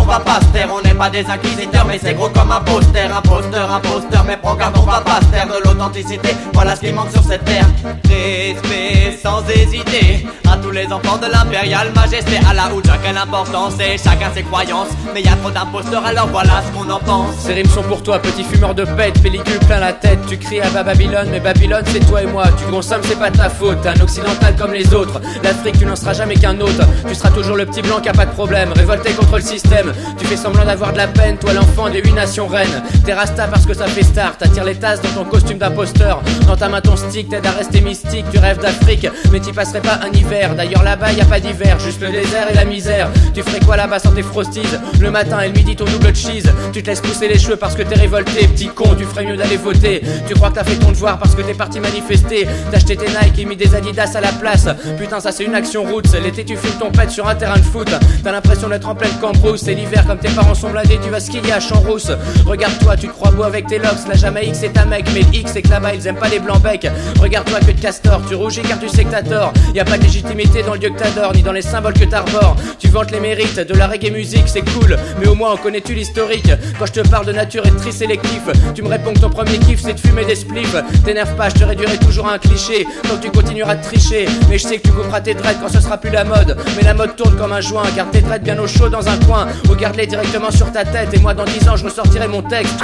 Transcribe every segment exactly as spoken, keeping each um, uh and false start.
va pas se taire. On n'est pas des inquisiteurs mais c'est gros comme un poster. Imposteur, imposteur, mais prends garde on va pas se taire. De l'authenticité, voilà ce qui manque sur cette terre. Respect sans hésiter à tous les enfants de l'impériale majesté. À la houle chacun l'importance et chacun ses croyances. Mais y a trop d'imposteurs alors voilà ce qu'on en pense. Ces rimes sont pour toi petit fumeur de pète, pellicule plein la tête. Tu cries à bas Babylone mais Babylone c'est toi et moi. Tu consommes c'est pas ta faute, t'es un occidental comme les autres. L'Afrique tu n'en seras jamais qu'un autre. Tu seras toujours le petit blanc qui a pas de problème. Révolté contre le système, tu fais semblant d'avoir de la peine. Toi l'enfant des huit nations reines. T'es rasta parce que ça fait star. T'attires les tasses dans ton costume d'imposteur. Dans ta main ton stick t'aide à rester mystique. Tu rêves d'Afrique mais t'y passerais pas un hiver. D'ailleurs là-bas y a pas d'hiver, juste le désert et la misère. Tu ferais quoi là-bas sans tes frosties? Le matin et le midi ton double cheese. Tu te laisses pousser les cheveux parce que t'es révolté. Petit con, tu ferais mieux d'aller voter. Tu crois que t'as fait ton devoir parce que t'es parti manifester. T'as acheté tes Nike et mis des Adidas à la place. Putain ça c'est une action roots. L'été tu fumes ton pet sur un terrain de foot. T'as l'impression d'être en pleine cambrousse. C'est l'hiver comme tes parents sont blindés. Tu vas skier à Champs-Rousse. Regarde-toi, tu te crois beau avec tes locks. La Jamaïque c'est ta mec. Mais le X c'est que là-bas ils aiment pas les blancs becs. Regarde-toi que de castor. Tu rougis car tu sais que t'as tort. Y a pas de légitimité dans le dieu que t'adores ni dans les symboles que t'arbores. Tu vantes les mérites de la reggae musique, c'est cool. Mais au moins en connais-tu l'historique? Quand je te parle de nature et de tri sélectif, tu me réponds que ton premier kiff c'est de fumer des spliffs. T'énerve pas, je te réduirai toujours à un cliché. Donc tu continueras de tricher. Mais je sais que tu couperas tes dreads quand ce sera plus la mode. Mais la mode tourne comme un joint. Garde tes dreads bien au chaud dans un coin. Ou garde-les directement sur ta tête. Et moi dans dix ans je ressortirai mon texte.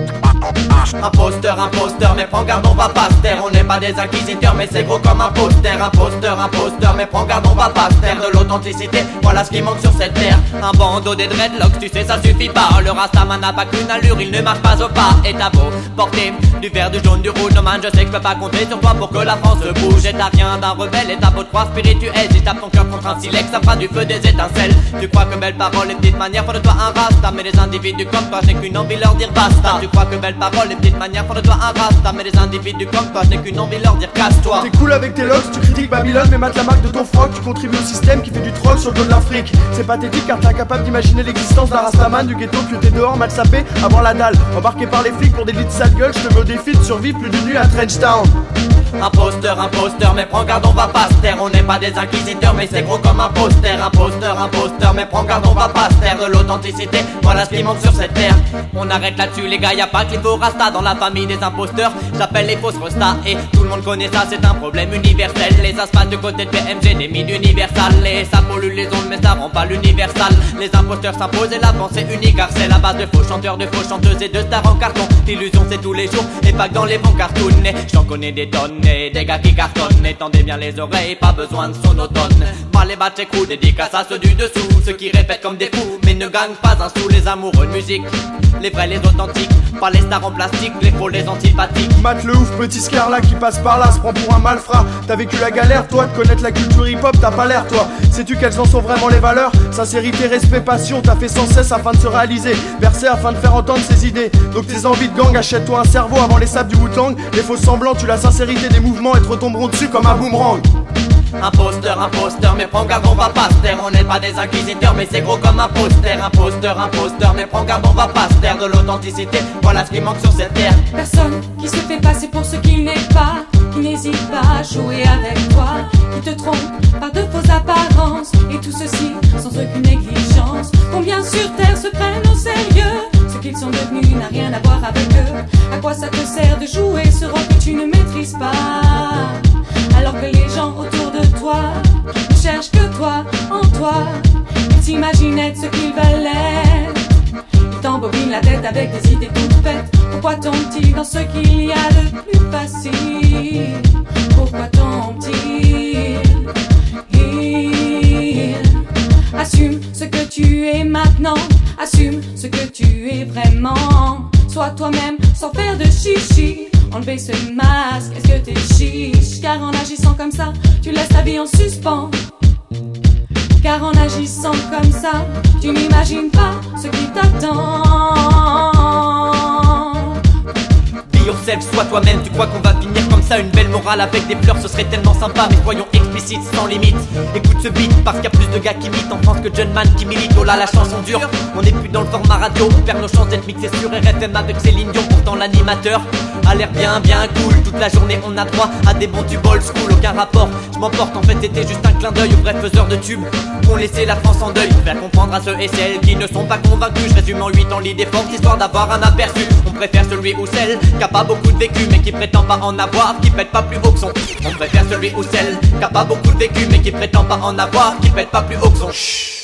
Imposteur, imposteur, mais prends garde on va pas se taire. On n'est pas des inquisiteurs mais c'est gros comme un poster. Imposteur, imposteur, mais prends garde on va pas se taire. De l'authenticité, voilà ce qui manque sur cette terre. Un bandeau des dreadlocks, tu sais ça suffit pas. Le rastaman n'a pas qu'une allure, il ne marche pas au pas. Et t'as beau porter du vert, du jaune, du rouge, no man je sais que je peux pas compter sur toi pour que la France se bouge. Et t'as rien d'un rebelle et t'as beau te croire spirituel. Si tape ton cœur contre un silex, ça fera du feu des étincelles. Tu crois que belle parole et petite manière font de toi un rasta. Mais les individus comme toi, j'ai qu'une envie leur dire basta. Tu crois que belle parole et petite manière font de toi un rasta. Mais les individus comme toi, j'ai qu'une envie leur dire casse-toi. T'es cool avec tes locks, tu critiques Babylone mais mate la marque de ton froc. Tu contribues au système qui fait du troll sur le dos de l'Afrique. C'est pathétique car t'es incapable d'imaginer l'existence d'un rastaman du ghetto que t'es dehors mal sapé avant la dalle. Embarqué par les flics pour des lits de sale gueule, je te mets au défi de survivre plus d'une nuit à Trenchtown. Imposteur, imposteur, mais prends garde on va pas se taire. On n'est pas des inquisiteurs mais c'est gros comme un poster. Imposteur, imposteur, mais prends garde on va pas se taire. De l'authenticité, voilà ce qui manque sur cette terre. On arrête là-dessus les gars, y'a pas qu'il faut rasta dans la famille des imposteurs. J'appelle les fausses restas et tout le monde connaît ça, c'est un problème universel. Les asphaltes du côté de P M G, des mines universales. Et ça pollue les ondes mais ça rend pas l'universal. Les imposteurs s'imposent et la pensée unique car c'est la base de faux chanteurs, de faux chanteuses et de stars en carton. L'illusion c'est tous les jours et pas que dans les bons cartoons. J'en connais des tonnes. Des gars qui cartonnent, étendez bien les oreilles, pas besoin de sonotone. Pas les battre coups, dédicace à ceux du dessous. Ceux qui répètent comme des fous, mais ne gagnent pas un sou. Les amoureux de musique, les vrais, les authentiques. Pas les stars en plastique, les faux, les antipathiques. Mate le ouf, petit scarla qui passe par là, se prend pour un malfrat. T'as vécu la galère, toi, de connaître la culture hip-hop, t'as pas l'air, toi. Sais-tu quelles en sont vraiment les valeurs? Sincérité, respect, passion, t'as fait sans cesse afin de se réaliser. Verser afin de faire entendre ses idées. Donc tes envies de gang, achète-toi un cerveau avant les sables du Wu-Tang. Les faux semblants, tu la sincérité des mouvements et te retomberont dessus comme un boomerang. Imposteur, imposteur, mais prends garde on va pas se taire. On n'est pas des inquisiteurs mais c'est gros comme un poster. Imposteur, imposteur, mais prends garde on va pas se taire. De l'authenticité, voilà ce qui manque sur cette terre. Personne qui se fait passer pour ce qu'il n'est pas, qui n'hésite pas à jouer avec toi, qui te trompe par de fausses apparences. Et tout ceci sans aucune négligence. Combien sur terre se prennent au sérieux? Ce qu'ils sont devenus n'a rien à voir avec eux. À quoi ça te sert de jouer ce rôle que tu ne maîtrises pas, alors que les gens autour de toi ne cherchent que toi, en toi. Ils s'imaginaient ce qu'ils veulent être. Ils t'embobinent la tête avec des idées toutes faites. Pourquoi tombent-ils dans ce qu'il y a de plus facile? Pourquoi tombent-ils? Ils assume ce que tu es maintenant. Assume ce que tu es vraiment. Sois toi-même sans faire de chichi. Enlever ce masque, est-ce que t'es chiche? Car en agissant comme ça, tu laisses ta vie en suspens. Car en agissant comme ça, tu n'imagines pas ce qui t'attend. Be yourself, sois toi-même, tu crois qu'on va finir comme ça? Une belle morale avec des fleurs, ce serait tellement sympa. Mais soyons explicites, sans limite. Écoute ce beat, parce qu'il y a plus de gars qui militent en France que John Man qui milite. Oh là, la chanson dure, on n'est plus dans le format radio. On perd nos chances d'être mixés sur R F M avec Céline Dion, pourtant l'animateur a l'air bien bien cool. Toute la journée on a droit à des bons tubes old school. Aucun rapport, je m'emporte, en fait c'était juste un clin d'œil aux vrais faiseurs de tubes qui ont laissé la France en deuil. Faire comprendre à ceux et celles qui ne sont pas convaincus. Je résume en huit ans l'idée forte histoire d'avoir un aperçu. On préfère celui ou celle qui a pas beaucoup de vécu mais qui prétend pas en avoir, qui pète pas plus haut que son. On préfère celui ou celle qui a pas beaucoup de vécu mais qui prétend pas en avoir, qui pète pas plus haut que son. Chut.